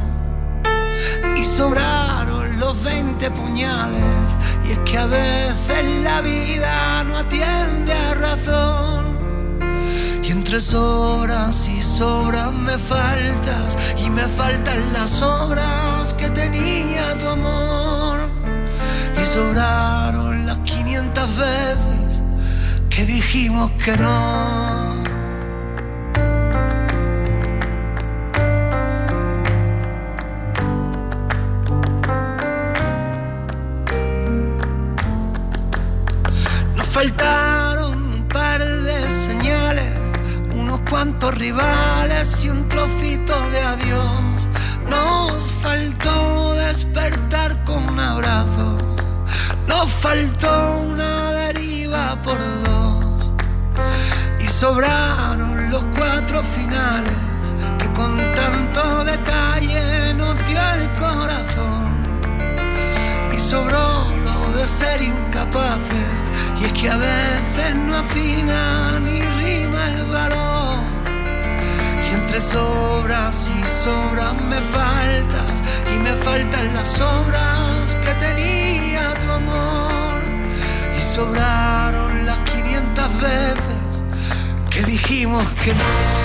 Y sobraron los veinte puñales, y es que a veces la vida no atiende a razón. Y entre sobras y sobras me faltas, y me faltan las obras que tenía tu amor. Y sobraron las quinientas veces que dijimos que no. Nos faltaron un par de señales, unos cuantos rivales y un trocito de adiós. Nos faltó despertar con abrazos, nos faltó una deriva por dos. Y sobraron los cuatro finales que con tanto detalle nos dio el corazón. Y sobró lo de ser incapaces, y es que a veces no afina ni rima el valor. Y entre sobras y sobras me faltas, y me faltan las obras que tenía tu amor. Y sobraron las quinientas veces que dijimos que no.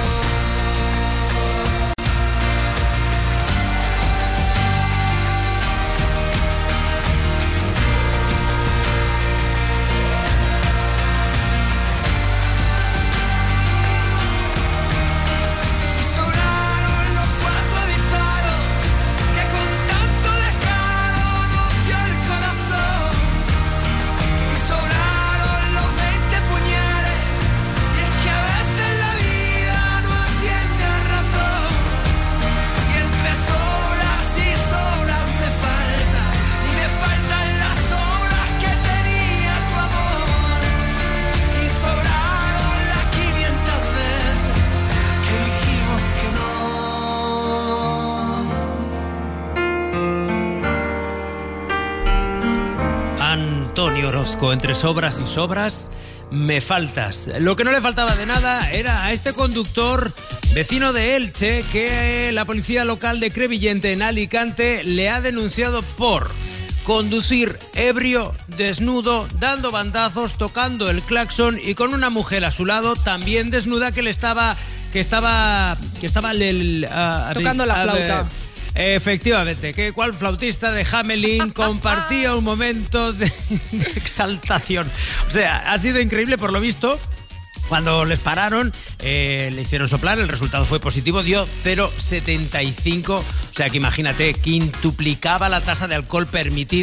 Antonio Orozco, entre sobras y sobras, me faltas. Lo que no le faltaba de nada era a este conductor vecino de Elche que la policía local de Crevillente en Alicante le ha denunciado por conducir ebrio, desnudo, dando bandazos, tocando el claxon y con una mujer a su lado también desnuda que le estaba que estaba que estaba el, uh, tocando la flauta. Uh, Efectivamente, que cual flautista de Hamelin compartía un momento de, de exaltación. O sea, ha sido increíble por lo visto. Cuando les pararon, eh, le hicieron soplar, el resultado fue positivo, dio cero coma setenta y cinco, o sea que imagínate, quintuplicaba la tasa de alcohol permitida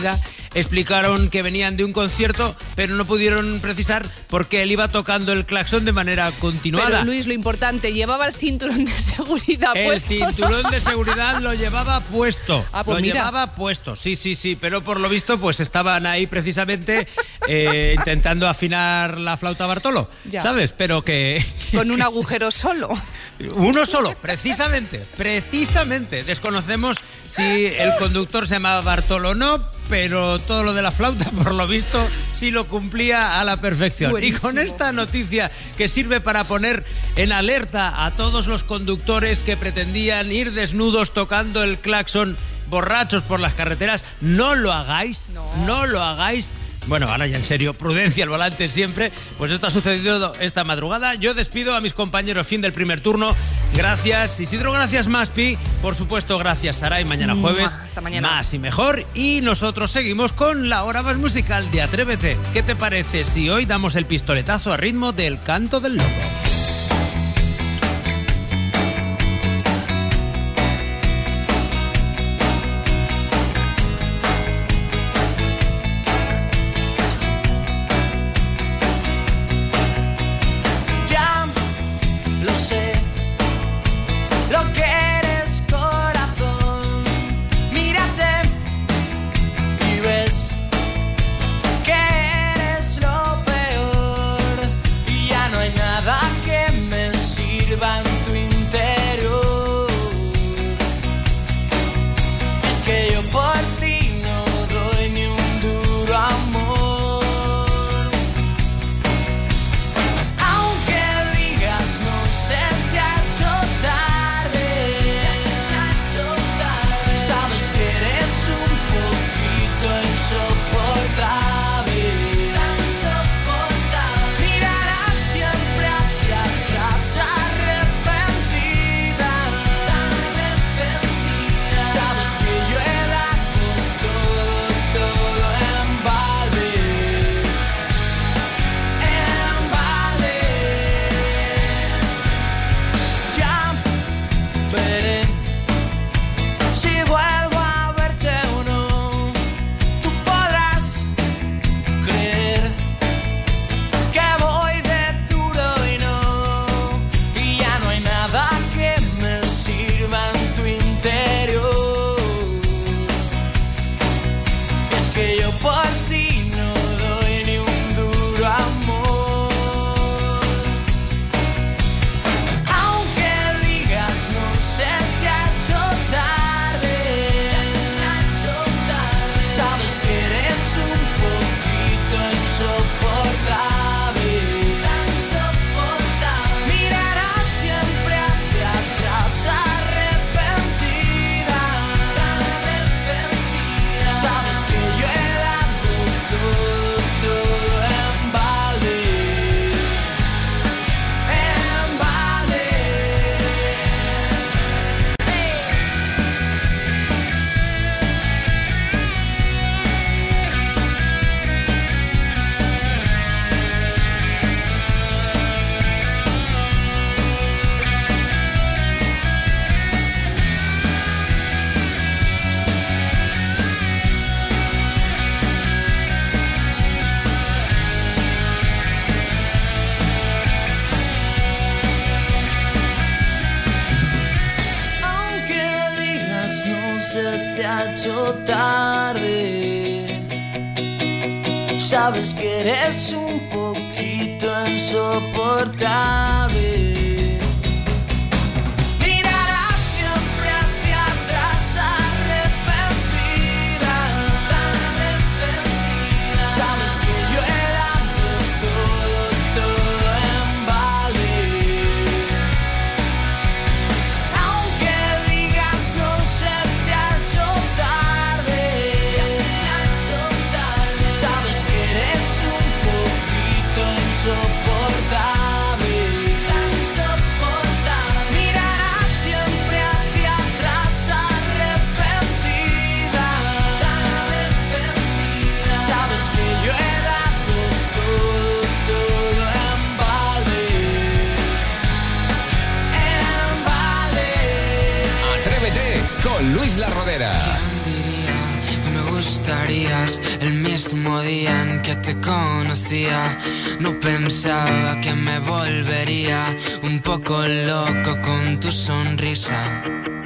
explicaron que venían de un concierto, pero no pudieron precisar porque él iba tocando el claxon de manera continuada. Pero Luis, lo importante, llevaba el cinturón de seguridad el puesto. El cinturón de seguridad lo llevaba puesto. Ah, pues lo mira. llevaba puesto, sí, sí, sí, pero por lo visto pues estaban ahí precisamente eh, intentando afinar la flauta Bartolo, ya. ¿sabes? Pero que... Con un agujero solo. Uno solo, precisamente, precisamente. Desconocemos si el conductor se llamaba Bartolo o no, pero todo lo de la flauta, por lo visto, sí lo cumplía a la perfección. Buenísimo. Y con esta noticia que sirve para poner en alerta a todos los conductores que pretendían ir desnudos tocando el claxon, borrachos por las carreteras, no lo hagáis, no, no lo hagáis. Bueno, ahora ya en serio, prudencia al volante siempre. Pues esto ha sucedido esta madrugada. Yo despido a mis compañeros, fin del primer turno. Gracias Isidro, gracias Maspi. Por supuesto, gracias Saray. Mañana jueves, Hasta mañana. más y mejor. Y nosotros seguimos con la hora más musical de Atrévete. ¿Qué te parece si hoy damos el pistoletazo a ritmo del Canto del Loco? Tarde, sabes que eres un poquito insoportable. Mirarás siempre hacia atrás arrepentida, arrepentida. Sabes que yo he dado todo, todo en balde. Aunque digas no se te ha hecho tarde, sabes que eres un poquito insoportable, tan insoportable. Mirarás siempre hacia atrás arrepentida, arrepentida. Sabes que yo he dado todo, todo en balde, en balde. Atrévete con Luis La Rodera. ¿Quién diría que me gusta estarías el mismo día en que te conocía. No pensaba que me volvería un poco loco con tu sonrisa.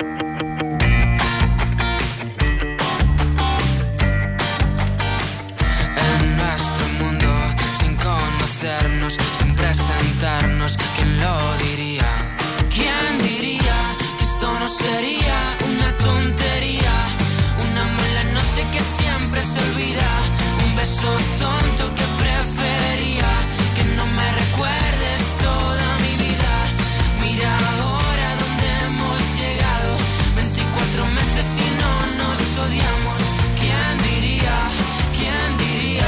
En nuestro mundo, sin conocernos, sin presentarnos, ¿quién lo diría? ¿Quién diría que esto no sería una tontería? Una mala noche que siempre se olvida, un beso tonto que prefería que no me recuerdes toda mi vida. Mira ahora dónde hemos llegado, veinticuatro meses y no nos odiamos. ¿Quién diría? ¿Quién diría?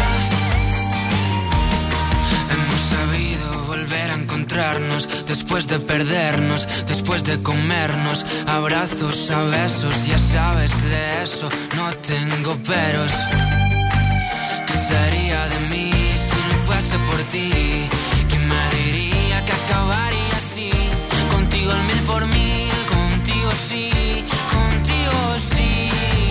Hemos sabido volver a encontrarnos después de perdernos, después de comernos, abrazos a besos. Ya sabes de eso, no tengo peros. ¿Qué sería de mí si no fuese por ti? ¿Quién me diría que acabaría así? Contigo al mil por mil, contigo sí, contigo sí.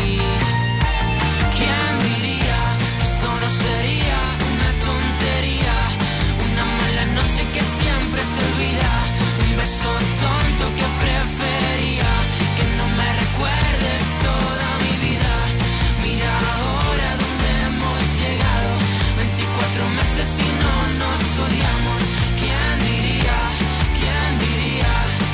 ¿Quién diría que esto no sería una tontería? Una mala noche que siempre se olvida, un beso tonto que prefería que no me recuerdes toda mi vida. Mira ahora dónde hemos llegado, veinticuatro meses y no nos odiamos. ¿Quién diría? ¿Quién diría?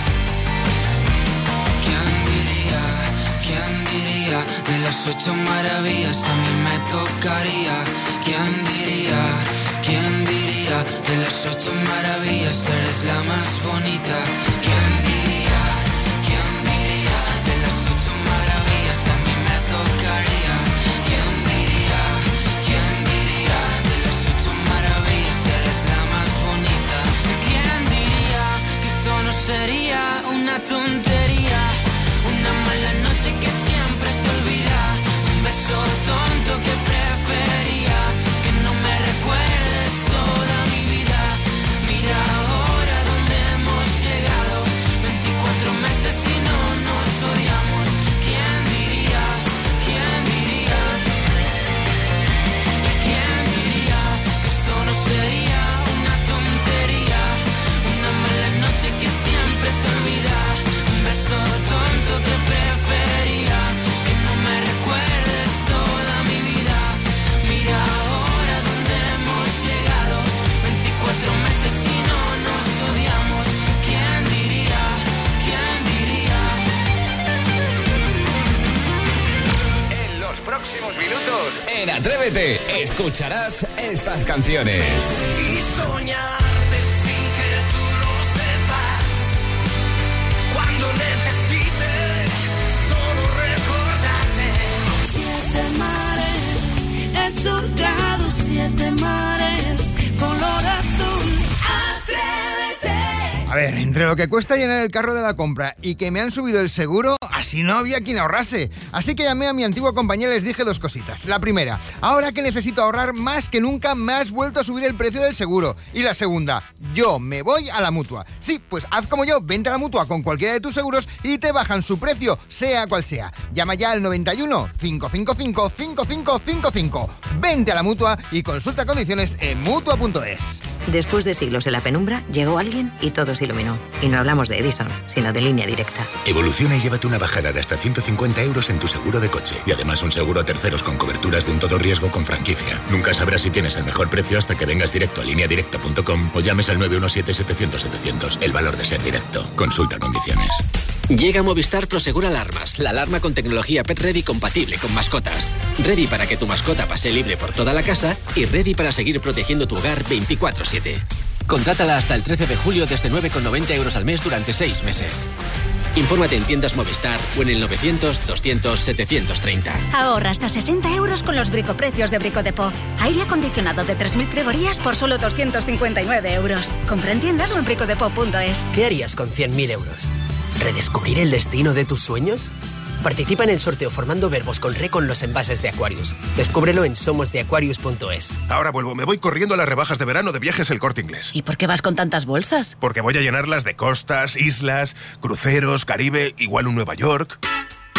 ¿Quién diría? ¿Quién diría? De las ocho maravillas a mí me tocaría. ¿Quién diría? ¿Quién diría? De las ocho maravillas eres la más bonita. ¿Quién diría? ¿Quién diría? De las ocho maravillas a mí me tocaría. ¿Quién diría? ¿Quién diría? De las ocho maravillas eres la más bonita. ¿Quién diría que esto no sería una tontería? Una mala noche que siempre se olvida, un beso tonto que prefería que no me recuerdes toda mi vida. Mira ahora dónde hemos llegado, veinticuatro meses y no nos odiamos. ¿Quién diría? ¿Quién diría? ¿Y quién diría que esto no sería una tontería? Una mala noche que siempre se olvida, un beso tonto que prefería que no me recuerdes toda mi vida. Mira ahora dónde hemos llegado, veinticuatro meses y no nos odiamos. ¿Quién diría? ¿Quién diría? En los próximos minutos, en Atrévete, escucharás estas canciones. Y soñarte sin que tú lo sepas, cuando necesite solo recordarte. Siete mares, he surcado siete mares, color azul. Atrévete. A ver, entre lo que cuesta llenar el carro de la compra y que me han subido el seguro, así no había quien ahorrase. Así que llamé a mi antigua compañía y les dije dos cositas. La primera, ahora que necesito ahorrar más que nunca, me has vuelto a subir el precio del seguro. Y la segunda, yo me voy a la Mutua. Sí, pues haz como yo, vente a la Mutua con cualquiera de tus seguros y te bajan su precio, sea cual sea. Llama ya al noventa y uno, cinco cinco cinco, cinco cinco cinco cinco. Vente a la Mutua y consulta condiciones en mutua punto es. Después de siglos en la penumbra, llegó alguien y todo se iluminó. Y no hablamos de Edison, sino de Línea Directa. Evoluciona y llévate una bajada de hasta ciento cincuenta euros en tu seguro de coche. Y además un seguro a terceros con coberturas de un todo riesgo con franquicia. Nunca sabrás si tienes el mejor precio hasta que vengas directo a línea directa punto com o llames al nueve uno siete, setecientos, setecientos. El valor de ser directo. Consulta condiciones. Llega Movistar Prosegur Alarmas, la alarma con tecnología Pet Ready compatible con mascotas. Ready para que tu mascota pase libre por toda la casa y ready para seguir protegiendo tu hogar veinticuatro siete. Contrátala hasta el trece de julio desde nueve con noventa euros al mes durante seis meses. Infórmate en tiendas Movistar o en el novecientos, doscientos, setecientos treinta. Ahorra hasta sesenta euros con los bricoprecios de Brico Depot. Aire acondicionado de tres mil fregorías por solo doscientos cincuenta y nueve euros. Compra en tiendas o en bricodepot punto es. ¿Qué harías con cien mil euros? ¿Redescubrir el destino de tus sueños? Participa en el sorteo formando verbos con re con los envases de Aquarius. Descúbrelo en somos de aquarius punto es. Ahora vuelvo, me voy corriendo a las rebajas de verano de Viajes El Corte Inglés. ¿Y por qué vas con tantas bolsas? Porque voy a llenarlas de costas, islas, cruceros, Caribe, igual un Nueva York.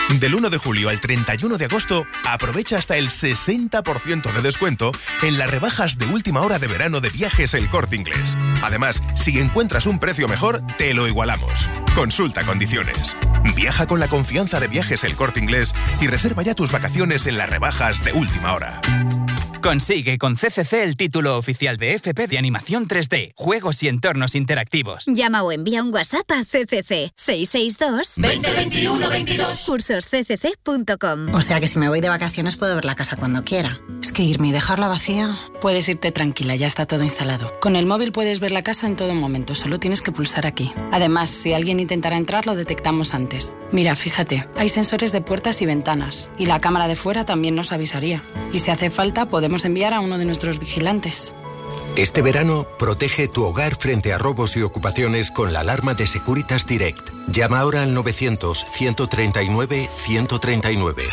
Del uno de julio al treinta y uno de agosto, aprovecha hasta el sesenta por ciento de descuento en las rebajas de última hora de verano de Viajes El Corte Inglés. Además, si encuentras un precio mejor, te lo igualamos. Consulta condiciones. Viaja con la confianza de Viajes El Corte Inglés y reserva ya tus vacaciones en las rebajas de última hora. Consigue con C C C el título oficial de F P de animación tres D, juegos y entornos interactivos. Llama o envía un WhatsApp a C C C seis seis dos, veinte veintiuno veintidós. cursos c c c punto com. O sea que si me voy de vacaciones puedo ver la casa cuando quiera. Es que irme y dejarla vacía... Puedes irte tranquila, ya está todo instalado. Con el móvil puedes ver la casa en todo momento, solo tienes que pulsar aquí. Además, si alguien intentara entrar, lo detectamos antes. Mira, fíjate, hay sensores de puertas y ventanas, y la cámara de fuera también nos avisaría. Y si hace falta, podemos enviar a uno de nuestros vigilantes. Este verano, protege tu hogar frente a robos y ocupaciones con la alarma de Securitas Direct. Llama ahora al novecientos, ciento treinta y nueve, ciento treinta y nueve.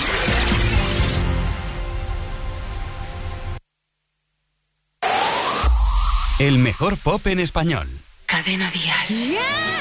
El mejor pop en español. Cadena Dial.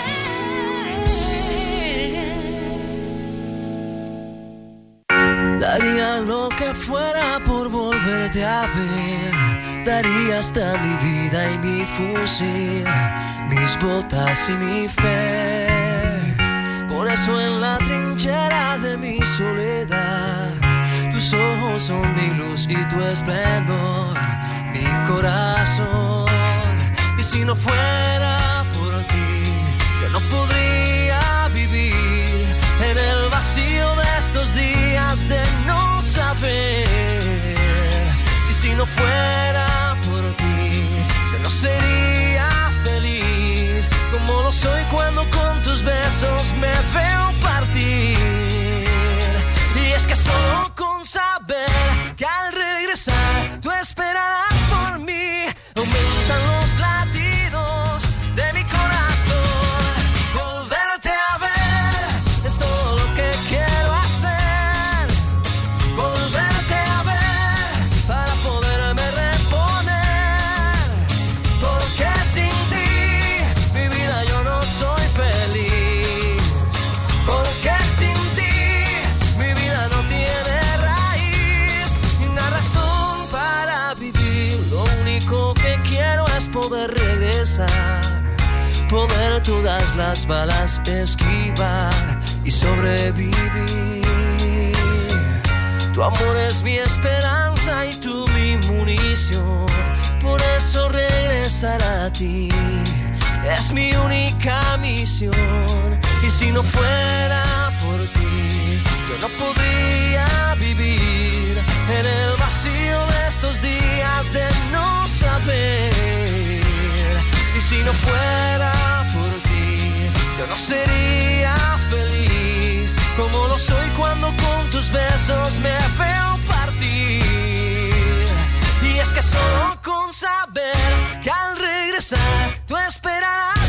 Daría lo que fuera por volverte a ver. Daría hasta mi vida y mi fusil, mis botas y mi fe. Por eso en la trinchera de mi soledad, tus ojos son mi luz y tu esplendor, mi corazón. Y si no fuera por ti, yo no podría vivir en el vacío de estos días de no saber. Y si no fuera por ti, yo no sería feliz como lo soy cuando con tus besos me veo partir. Y es que solo con saber que al regresar tú esperarás por mí, aumentan los latidos de mi corazón. Volverte a ver es todo lo que quiero hacer. Volverte a ver para poderme reponer. Porque sin ti mi vida yo no soy feliz. Porque sin ti mi vida no tiene raíz ni una razón para vivir. Lo único que quiero es poder regresar, poder todas las balas esquivar y sobrevivir. Tu amor es mi esperanza y tú mi munición. Por eso regresar a ti es mi única misión. Y si no fuera por ti, yo no podría vivir en el vacío de estos días de no saber. Y si no fuera por ti, yo no sería feliz como lo soy cuando con tus besos me veo partir. Y es que solo con saber que al regresar tú esperarás